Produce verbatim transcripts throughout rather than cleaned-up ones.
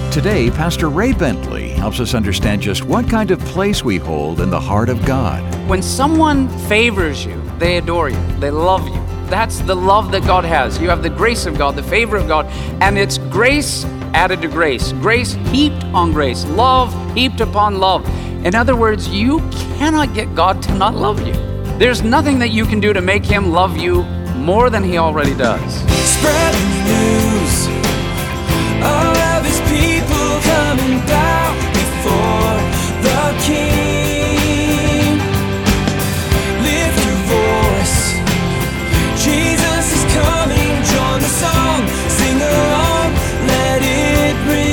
Today, Pastor Ray Bentley helps us understand just what kind of place we hold in the heart of God. When someone favors you, they adore you, they love you. That's the love that God has. You have the grace of God, the favor of God, and it's grace added to grace, grace heaped on grace, love heaped upon love. In other words, you cannot get God to not love you. There's nothing that you can do to make Him love you more than He already does. Spread the news. All of His people coming down before the King. Lift your voice. Jesus is coming. Join the song. Sing along. Let it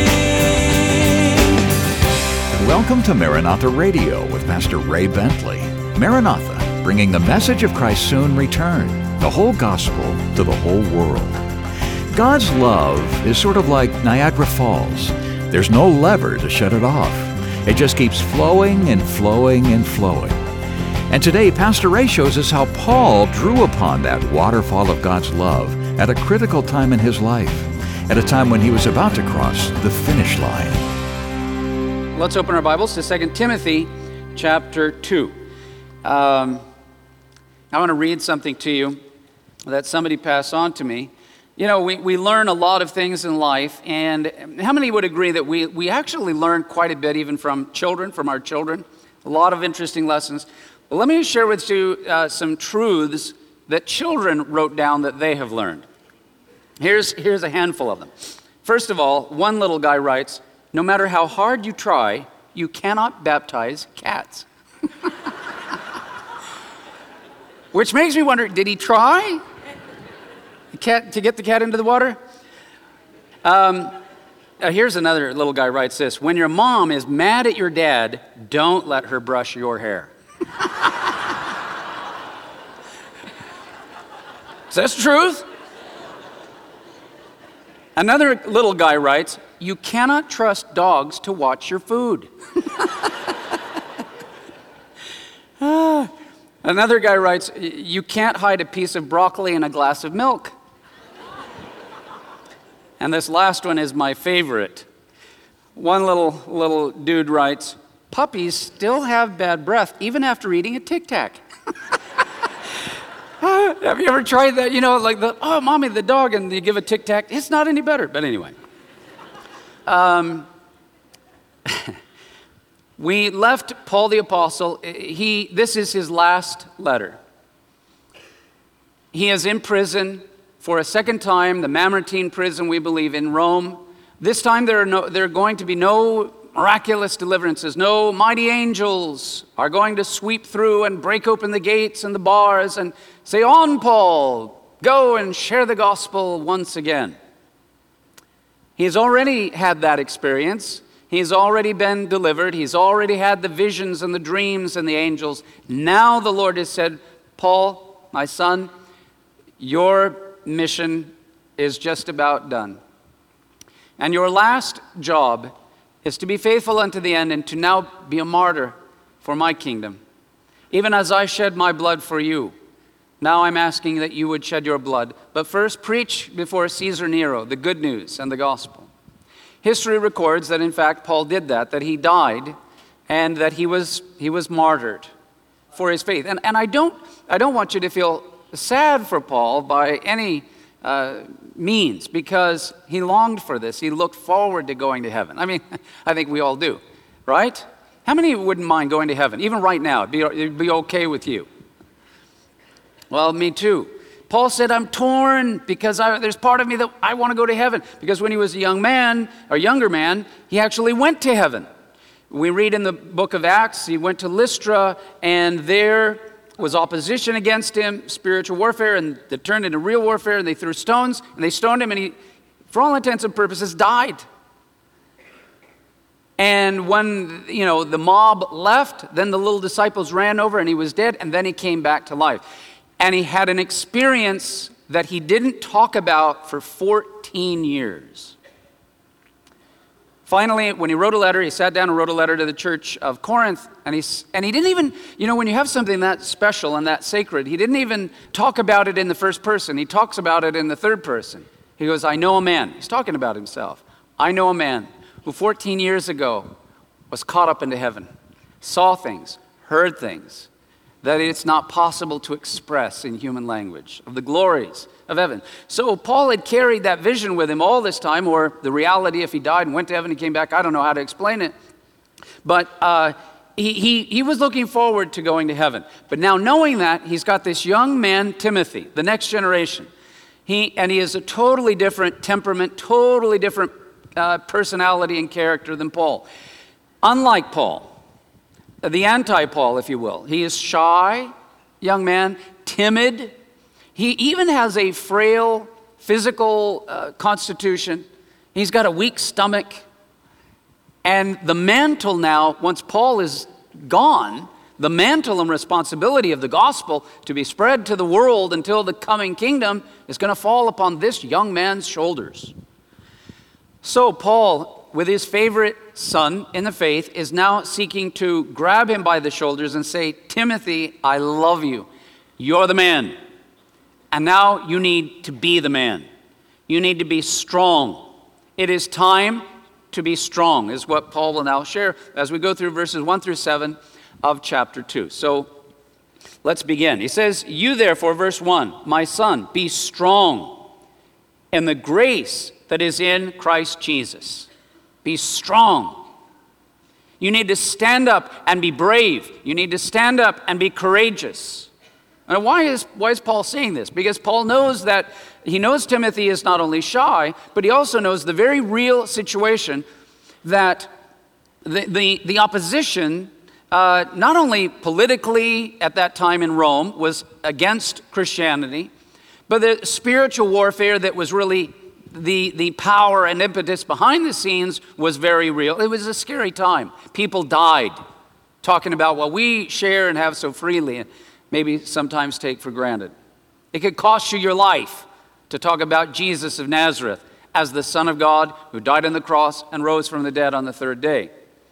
ring. Welcome to Maranatha Radio with Pastor Ray Bentley. Maranatha, bringing the message of Christ's soon return, the whole gospel to the whole world. God's love is sort of like Niagara Falls. There's no lever to shut it off. It just keeps flowing and flowing and flowing. And today, Pastor Ray shows us how Paul drew upon that waterfall of God's love at a critical time in his life, at a time when he was about to cross the finish line. Let's open our Bibles to Second Timothy chapter two. Um, I want to read something to you that somebody passed on to me. You know, we, we learn a lot of things in life, and how many would agree that we, we actually learn quite a bit even from children, from our children? A lot of interesting lessons. Well, let me share with you uh, some truths that children wrote down that they have learned. Here's, here's a handful of them. First of all, one little guy writes, no matter how hard you try, you cannot baptize cats. Which makes me wonder, did he try? Cat, to get the cat into the water? Um, uh, here's another little guy writes this. When your mom is mad at your dad, don't let her brush your hair. Is that the truth? Another little guy writes, you cannot trust dogs to watch your food. ah. Another guy writes, you can't hide a piece of broccoli in a glass of milk. And this last one is my favorite. One little little dude writes, puppies still have bad breath even after eating a Tic Tac. Have you ever tried that? You know, like, the oh, mommy, the dog, and you give a Tic Tac. It's not any better, but anyway. Um, we left Paul the Apostle. He, this is his last letter. He is in prison for a second time, the Mamertine prison, we believe, in Rome. This time there are, no, there are going to be no miraculous deliverances. No mighty angels are going to sweep through and break open the gates and the bars and say, on, Paul, go and share the gospel once again. He's already had that experience. He's already been delivered. He's already had the visions and the dreams and the angels. Now the Lord has said, Paul, my son, your mission is just about done. And your last job is to be faithful unto the end and to now be a martyr for my kingdom. Even as I shed my blood for you, now I'm asking that you would shed your blood. But first, preach before Caesar Nero the good news and the gospel. History records that, in fact, Paul did that, that he died and that he was he was martyred for his faith. And, and I don't I don't want you to feel sad for Paul by any uh, means, because he longed for this. He looked forward to going to heaven. I mean, I think we all do, right? How many wouldn't mind going to heaven? Even right now, it'd be, it'd be okay with you. Well, me too. Paul said, I'm torn because I, there's part of me that I want to go to heaven. Because when he was a young man, or younger man, he actually went to heaven. We read in the book of Acts, he went to Lystra, and there was opposition against him, spiritual warfare, and it turned into real warfare, and they threw stones, and they stoned him, and he, for all intents and purposes, died. And when, you know, the mob left, then the little disciples ran over, and he was dead, and then he came back to life. And he had an experience that he didn't talk about for fourteen years. Finally, when he wrote a letter, he sat down and wrote a letter to the church of Corinth, and he, and he didn't even, you know, when you have something that special and that sacred, he didn't even talk about it in the first person. He talks about it in the third person. He goes, I know a man. He's talking about himself. I know a man who fourteen years ago was caught up into heaven, saw things, heard things that it's not possible to express in human language, of the glories of heaven. So Paul had carried that vision with him all this time, or the reality if he died and went to heaven and came back, I don't know how to explain it. But uh, he, he, he was looking forward to going to heaven. But now knowing that, he's got this young man, Timothy, the next generation. He, and he has a totally different temperament, totally different uh, personality and character than Paul. Unlike Paul, the anti-Paul, if you will. He is shy, young man, timid. He even has a frail physical uh, constitution. He's got a weak stomach. And the mantle now, once Paul is gone, the mantle and responsibility of the gospel to be spread to the world until the coming kingdom is going to fall upon this young man's shoulders. So Paul, with his favorite son in the faith, is now seeking to grab him by the shoulders and say, Timothy, I love you. You're the man. And now you need to be the man. You need to be strong. It is time to be strong, is what Paul will now share as we go through verses one through seven of chapter two. So let's begin. He says, you therefore, verse one, my son, be strong in the grace that is in Christ Jesus. Be strong. You need to stand up and be brave. You need to stand up and be courageous. Now, why is, why is Paul saying this? Because Paul knows that he knows Timothy is not only shy, but he also knows the very real situation that the, the, the opposition, uh, not only politically at that time in Rome, was against Christianity, but the spiritual warfare that was really the, the power and impetus behind the scenes was very real. It was a scary time. People died talking about what we share and have so freely and maybe sometimes take for granted. It could cost you your life to talk about Jesus of Nazareth as the Son of God who died on the cross and rose from the dead on the third day.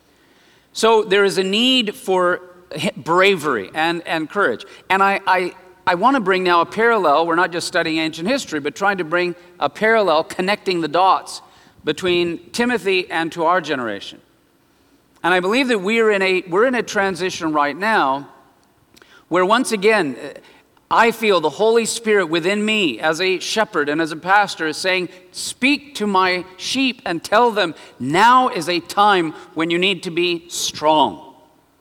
So there is a need for bravery and, and courage. And I, I, I want to bring now a parallel. We're not just studying ancient history, but trying to bring a parallel connecting the dots between Timothy and to our generation. And I believe that we're in a, we're in a transition right now where once again, I feel the Holy Spirit within me as a shepherd and as a pastor is saying, speak to my sheep and tell them now is a time when you need to be strong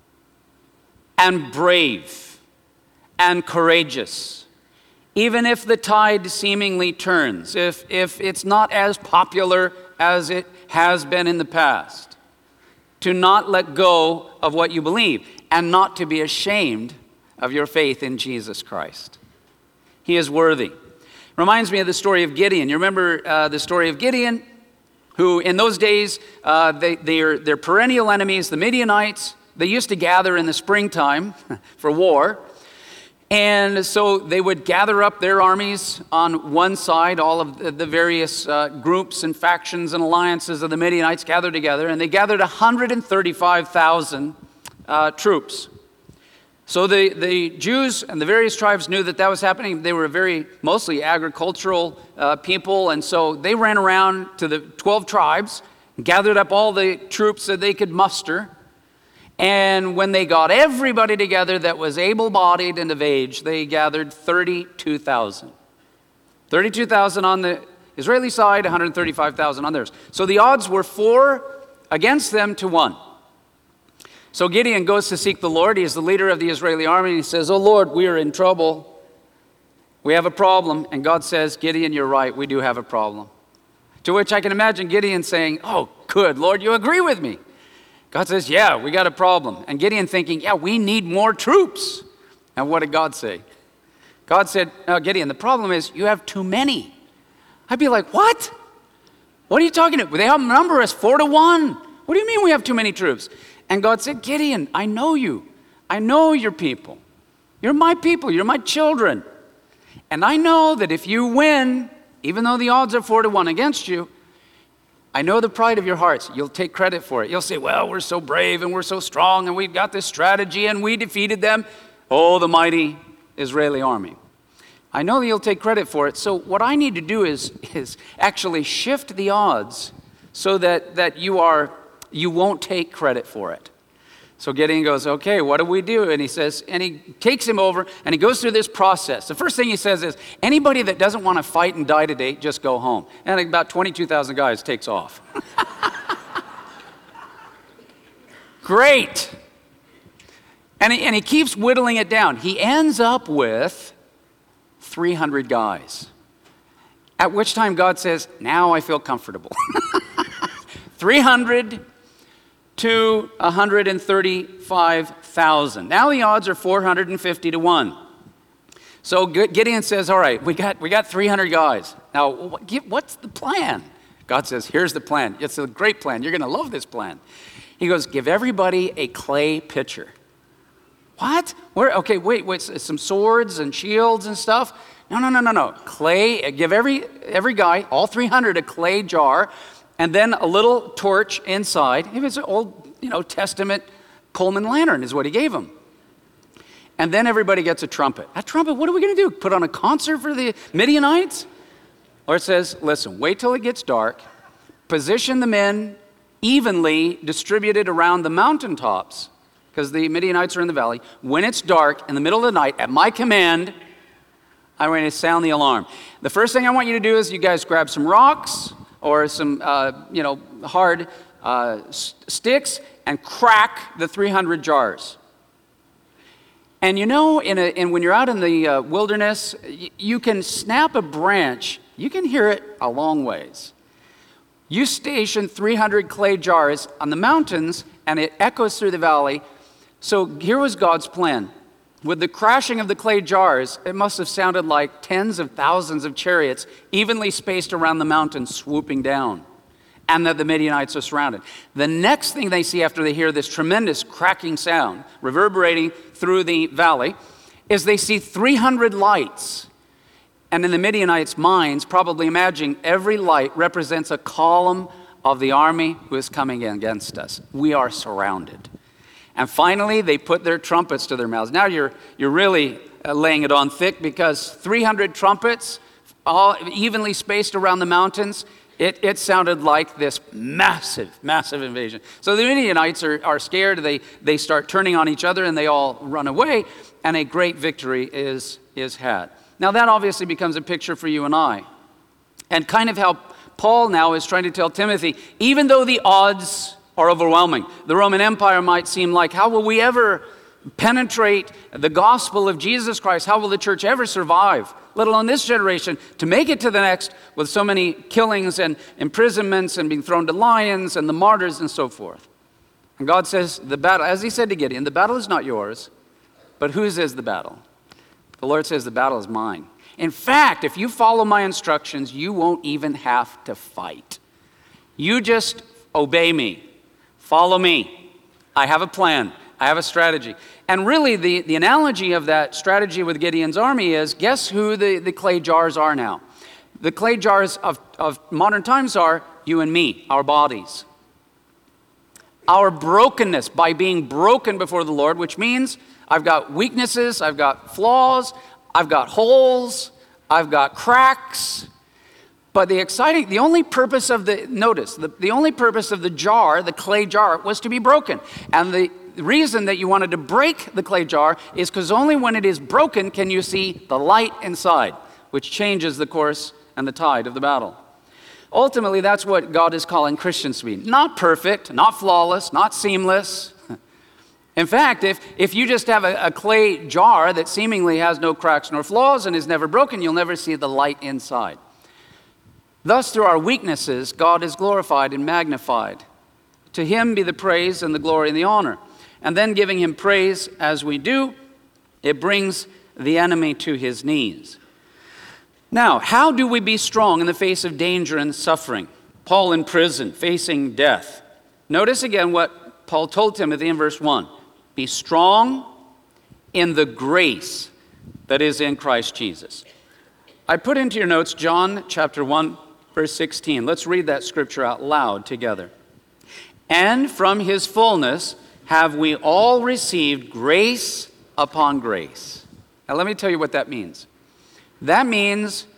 and brave and courageous. Even if the tide seemingly turns, if, if it's not as popular as it has been in the past, to not let go of what you believe and not to be ashamed of your faith in Jesus Christ. He is worthy. Reminds me of the story of Gideon. You remember uh, the story of Gideon, who in those days, uh, they, they're, they're perennial enemies, the Midianites. They used to gather in the springtime for war. And so they would gather up their armies on one side, all of the, the various uh, groups and factions and alliances of the Midianites gathered together, and they gathered one hundred thirty-five thousand uh, troops. So the, the Jews and the various tribes knew that that was happening. They were a very mostly agricultural uh, people, and so they ran around to the twelve tribes, gathered up all the troops that they could muster, and when they got everybody together that was able-bodied and of age, they gathered thirty-two thousand. thirty-two thousand on the Israeli side, one hundred thirty-five thousand on theirs. So the odds were four against them to one. So Gideon goes to seek the Lord. He is the leader of the Israeli army. And he says, oh Lord, we are in trouble. We have a problem. And God says, Gideon, you're right. We do have a problem. To which I can imagine Gideon saying, oh, good, Lord, you agree with me. God says, yeah, we got a problem. And Gideon thinking, yeah, we need more troops. And what did God say? God said, no, Gideon, the problem is you have too many. I'd be like, what? What are you talking about? They outnumber us four to one. What do you mean we have too many troops? And God said, Gideon, I know you. I know your people. You're my people. You're my children. And I know that if you win, even though the odds are four to one against you, I know the pride of your hearts. You'll take credit for it. You'll say, well, we're so brave and we're so strong and we've got this strategy and we defeated them. Oh, the mighty Israeli army. I know that you'll take credit for it. So what I need to do is, is actually shift the odds so that, that you are you won't take credit for it. So Gideon goes, okay, what do we do? And he says, and he takes him over and he goes through this process. The first thing he says is, anybody that doesn't want to fight and die today, just go home. And about twenty-two thousand guys takes off. Great. And he, and he keeps whittling it down. He ends up with three hundred guys. At which time God says, now I feel comfortable. three hundred to one hundred thirty-five thousand. Now the odds are four hundred fifty to one. So Gideon says, all right, we got, we got three hundred guys. Now, what's the plan? God says, here's the plan. It's a great plan. You're going to love this plan. He goes, give everybody a clay pitcher. What? Where? Okay, wait, wait, some swords and shields and stuff? No, no, no, no, no. Clay, give every, every guy, all three hundred, a clay jar, and then a little torch inside. It was an old, you know, Testament Coleman lantern is what he gave them. And then everybody gets a trumpet. A trumpet, what are we going to do? Put on a concert for the Midianites? Or it says, listen, wait till it gets dark, position the men evenly distributed around the mountaintops, because the Midianites are in the valley. When it's dark, in the middle of the night, at my command, I'm going to sound the alarm. The first thing I want you to do is you guys grab some rocks or some, uh, you know, hard uh, s- sticks and crack the three hundred jars. And you know, in a, in, when you're out in the uh, wilderness, y- you can snap a branch. You can hear it a long ways. You station three hundred clay jars on the mountains, and it echoes through the valley. So here was God's plan. With the crashing of the clay jars, it must have sounded like tens of thousands of chariots evenly spaced around the mountain swooping down, and that the Midianites are surrounded. The next thing they see after they hear this tremendous cracking sound reverberating through the valley is they see three hundred lights. And in the Midianites' minds, probably imagining every light represents a column of the army who is coming against us. We are surrounded. And finally, they put their trumpets to their mouths. Now you're, you're really uh, laying it on thick, because three hundred trumpets, all evenly spaced around the mountains, it, it sounded like this massive, massive invasion. So the Midianites are, are scared. They, they start turning on each other, and they all run away, and a great victory is, is had. Now that obviously becomes a picture for you and I, and kind of how Paul now is trying to tell Timothy, even though the odds are overwhelming, the Roman Empire might seem like, how will we ever penetrate the gospel of Jesus Christ? How will the church ever survive, let alone this generation, to make it to the next with so many killings and imprisonments and being thrown to lions and the martyrs and so forth? And God says, the battle, as he said to Gideon, the battle is not yours, but whose is the battle? The Lord says, the battle is mine. In fact, if you follow my instructions, you won't even have to fight. You just obey me. Follow me. I have a plan. I have a strategy. And really, the, the analogy of that strategy with Gideon's army is, guess who the, the clay jars are now? The clay jars of, of modern times are you and me, our bodies. Our brokenness, by being broken before the Lord, which means I've got weaknesses, I've got flaws, I've got holes, I've got cracks. But the exciting, the only purpose of the, notice, the, the only purpose of the jar, the clay jar, was to be broken. And the reason that you wanted to break the clay jar is because only when it is broken can you see the light inside, which changes the course and the tide of the battle. Ultimately, that's what God is calling Christians to be. Not perfect, not flawless, not seamless. In fact, if, if you just have a, a clay jar that seemingly has no cracks nor flaws and is never broken, you'll never see the light inside. Thus, through our weaknesses, God is glorified and magnified. To him be the praise and the glory and the honor. And then giving him praise as we do, it brings the enemy to his knees. Now, how do we be strong in the face of danger and suffering? Paul in prison, facing death. Notice again what Paul told Timothy in verse one. Be strong in the grace that is in Christ Jesus. I put into your notes John chapter one, verse sixteen. Let's read that scripture out loud together. And from his fullness have we all received grace upon grace. Now let me tell you what that means. That means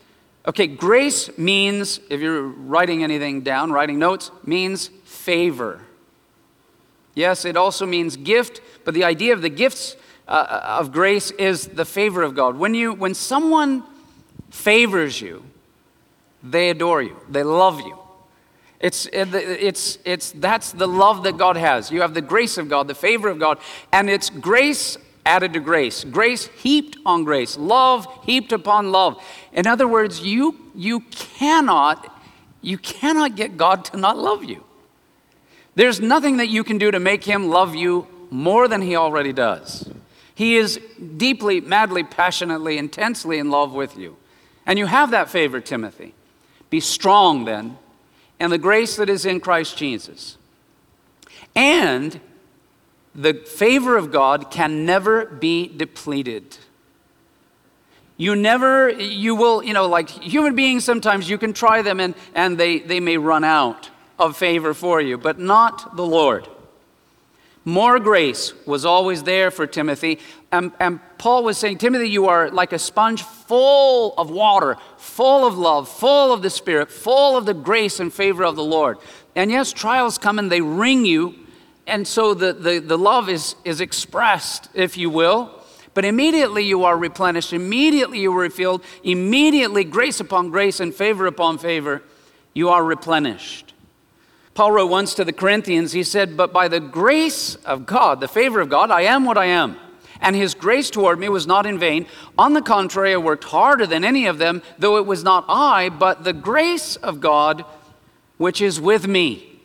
Okay, grace means, if you're writing anything down, writing notes, means favor. Yes, it also means gift, but the idea of the gifts uh, of grace is the favor of God. When you, when someone favors you, they adore you, they love you. It's, it's, it's, that's the love that God has. You have the grace of God, the favor of God, and it's grace added to grace. Grace heaped on grace. Love heaped upon love. In other words, you, you cannot, you cannot get God to not love you. There's nothing that you can do to make him love you more than he already does. He is deeply, madly, passionately, intensely in love with you. And you have that favor, Timothy. Be strong then, and the grace that is in Christ Jesus. And the favor of God can never be depleted. You never, you will, you know, like human beings, sometimes you can try them and, and they, they may run out of favor for you, but not the Lord. More grace was always there for Timothy. And, and Paul was saying, Timothy, you are like a sponge full of water, full of love, full of the Spirit, full of the grace and favor of the Lord. And yes, trials come and they wring you. And so the, the, the love is, is expressed, if you will. But immediately you are replenished. Immediately you are refilled. Immediately grace upon grace and favor upon favor, you are replenished. Paul wrote once to the Corinthians, he said, but by the grace of God, the favor of God, I am what I am. And his grace toward me was not in vain. On the contrary, I worked harder than any of them, though it was not I, but the grace of God which is with me.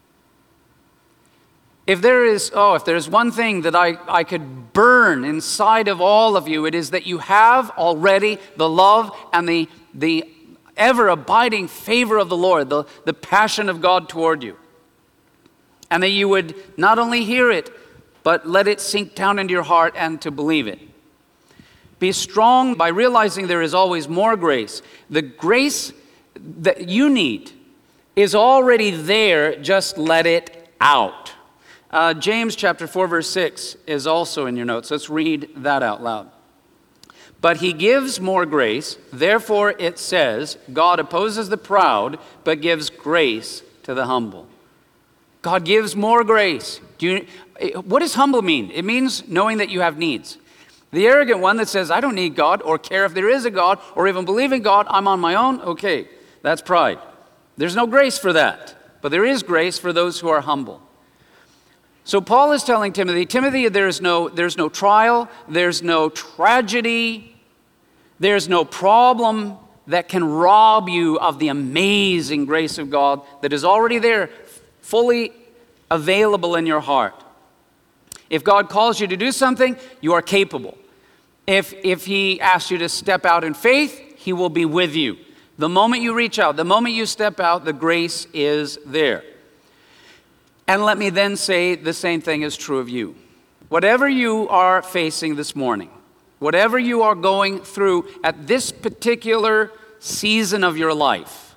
If there is, oh, if there's one thing that I, I could burn inside of all of you, it is that you have already the love and the, the ever-abiding favor of the Lord, the, the passion of God toward you. And that you would not only hear it, but let it sink down into your heart and to believe it. Be strong by realizing there is always more grace. The grace that you need is already there, just let it out. Uh, James chapter four, verse six is also in your notes. Let's read that out loud. But he gives more grace, therefore it says, God opposes the proud, but gives grace to the humble. God gives more grace. Do you, what does humble mean? It means knowing that you have needs. The arrogant one that says, I don't need God, or care if there is a God, or even believe in God, I'm on my own, okay, that's pride. There's no grace for that, but there is grace for those who are humble. So Paul is telling Timothy, Timothy, there's no, there's no trial, there's no tragedy, there's no problem that can rob you of the amazing grace of God that is already there, fully available in your heart. If God calls you to do something, you are capable. If, if he asks you to step out in faith, he will be with you. The moment you reach out, the moment you step out, the grace is there. And let me then say the same thing is true of you. Whatever you are facing this morning, whatever you are going through at this particular season of your life,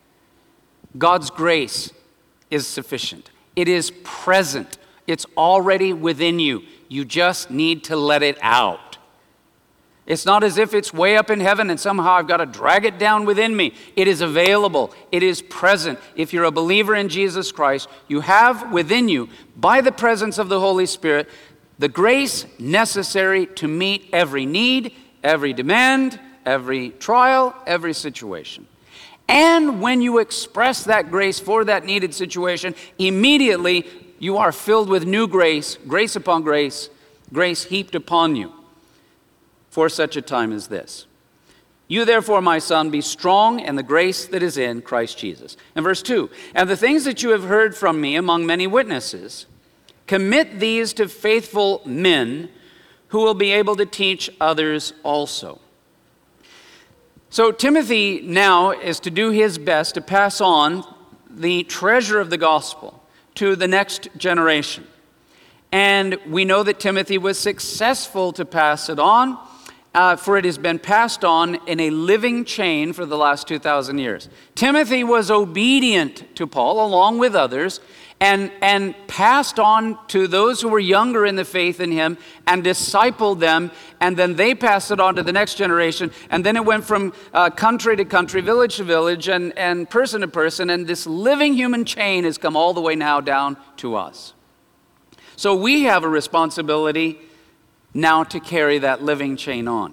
God's grace is sufficient. It is present. It's already within you. You just need to let it out. It's not as if it's way up in heaven and somehow I've got to drag it down within me. It is available. It is present. If you're a believer in Jesus Christ, you have within you, by the presence of the Holy Spirit, the grace necessary to meet every need, every demand, every trial, every situation. And when you express that grace for that needed situation, immediately you are filled with new grace, grace upon grace, grace heaped upon you for such a time as this. You therefore, my son, be strong in the grace that is in Christ Jesus. And verse two, and the things that you have heard from me among many witnesses, commit these to faithful men who will be able to teach others also. So Timothy now is to do his best to pass on the treasure of the gospel to the next generation. And we know that Timothy was successful to pass it on. uh, for it has been passed on in a living chain for the last two thousand years. Timothy was obedient to Paul along with others, and, and passed on to those who were younger in the faith in him and discipled them, and then they passed it on to the next generation, and then it went from uh, country to country, village to village, and, and person to person, and this living human chain has come all the way now down to us. So we have a responsibility now to carry that living chain on.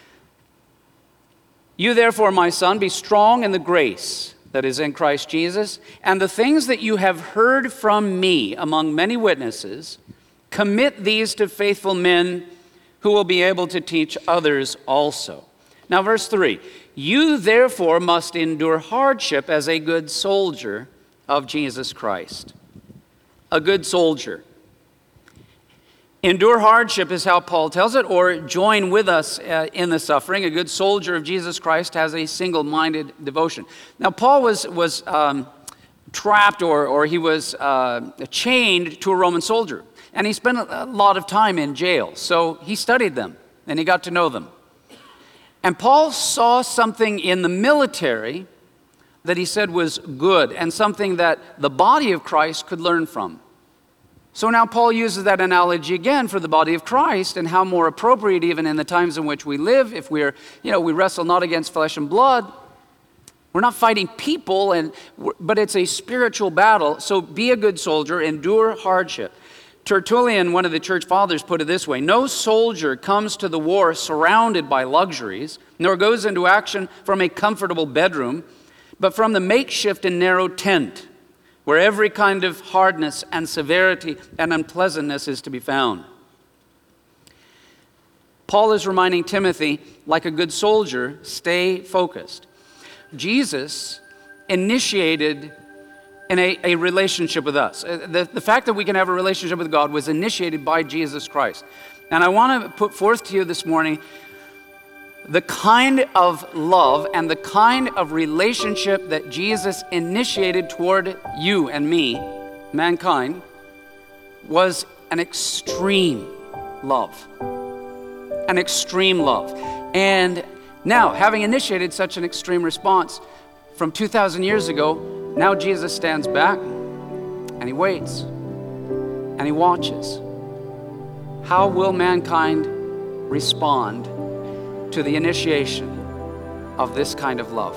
You therefore, my son, be strong in the grace that is in Christ Jesus, and the things that you have heard from me among many witnesses, commit these to faithful men who will be able to teach others also. Now, verse three, you therefore must endure hardship as a good soldier of Jesus Christ. A good soldier. Endure hardship is how Paul tells it, or join with us uh, in the suffering. A good soldier of Jesus Christ has a single-minded devotion. Now, Paul was was um, trapped, or or he was uh, chained to a Roman soldier, and he spent a lot of time in jail. So he studied them, and he got to know them. And Paul saw something in the military that he said was good, and something that the body of Christ could learn from. So now Paul uses that analogy again for the body of Christ, and how more appropriate even in the times in which we live. If we're, you know, we wrestle not against flesh and blood. We're not fighting people, and but it's a spiritual battle. So be a good soldier, endure hardship. Tertullian, one of the church fathers, put it this way: no soldier comes to the war surrounded by luxuries, nor goes into action from a comfortable bedroom, but from the makeshift and narrow tent, where every kind of hardness and severity and unpleasantness is to be found. Paul is reminding Timothy, like a good soldier, stay focused. Jesus initiated in a, a relationship with us. The, the fact that we can have a relationship with God was initiated by Jesus Christ. And I want to put forth to you this morning the kind of love and the kind of relationship that Jesus initiated toward you and me, mankind, was an extreme love. An extreme love. And now, having initiated such an extreme response from two thousand years ago, now Jesus stands back and he waits and he watches. How will mankind respond to the initiation of this kind of love?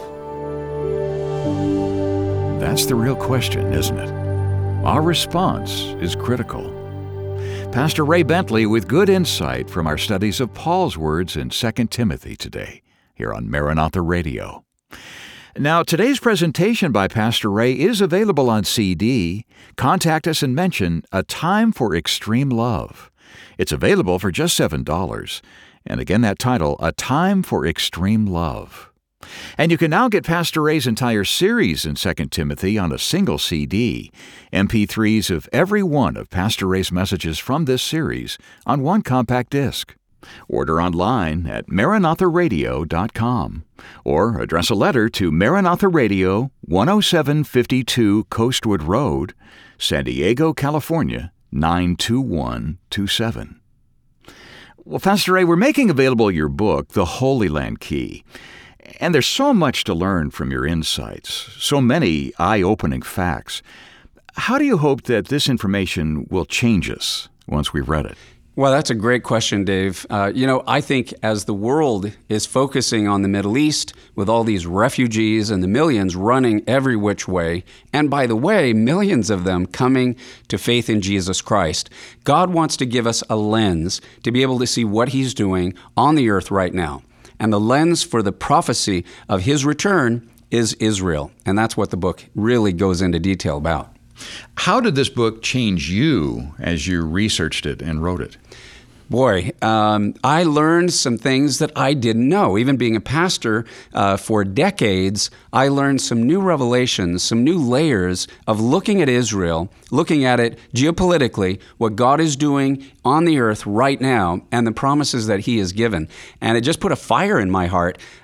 That's the real question, isn't it? Our response is critical. Pastor Ray Bentley with good insight from our studies of Paul's words in Second Timothy today, here on Maranatha Radio. Now, today's presentation by Pastor Ray is available on C D. Contact us and mention A Time for Extreme Love. It's available for just seven dollars. And again, that title, A Time for Extreme Love. And you can now get Pastor Ray's entire series in Second Timothy on a single C D, M P threes of every one of Pastor Ray's messages from this series on one compact disc. Order online at maranatha radio dot com or address a letter to Maranatha Radio, one oh seven fifty-two Coastwood Road, San Diego, California, nine two one two seven. Well, Pastor Ray, we're making available your book, The Holy Land Key. And there's so much to learn from your insights, so many eye-opening facts. How do you hope that this information will change us once we've read it? Well, that's a great question, Dave. Uh, you know, I think as the world is focusing on the Middle East with all these refugees and the millions running every which way, and by the way, millions of them coming to faith in Jesus Christ, God wants to give us a lens to be able to see what He's doing on the earth right now. And the lens for the prophecy of His return is Israel. And that's what the book really goes into detail about. How did this book change you as you researched it and wrote it? Boy, um, I learned some things that I didn't know. Even being a pastor uh, for decades, I learned some new revelations, some new layers of looking at Israel, looking at it geopolitically, what God is doing on the earth right now, and the promises that He has given. And it just put a fire in my heart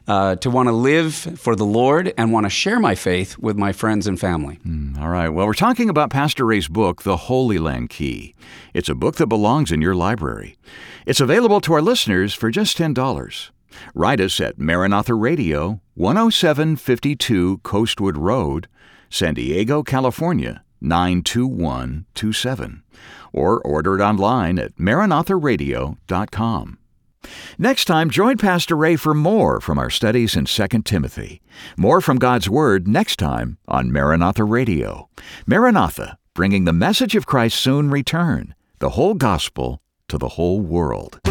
uh, to want to live for the Lord and want to share my faith with my friends and family. Mm, all right. Well, we're talking about Pastor Ray's book, The Holy Land Key. It's a book that belongs in your library. It's available to our listeners for just ten dollars. Write us at Maranatha Radio, one oh seven fifty-two Coastwood Road, San Diego, California, nine two one two seven. Or order it online at maranatha radio dot com. Next time, join Pastor Ray for more from our studies in Second Timothy. More from God's Word next time on Maranatha Radio. Maranatha, bringing the message of Christ's soon return, the whole gospel to the whole world.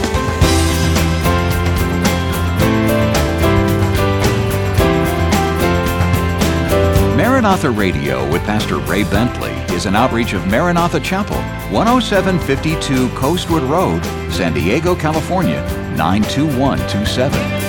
Maranatha Radio with Pastor Ray Bentley is an outreach of Maranatha Chapel, one oh seven fifty-two Coastwood Road, San Diego, California, nine two one two seven.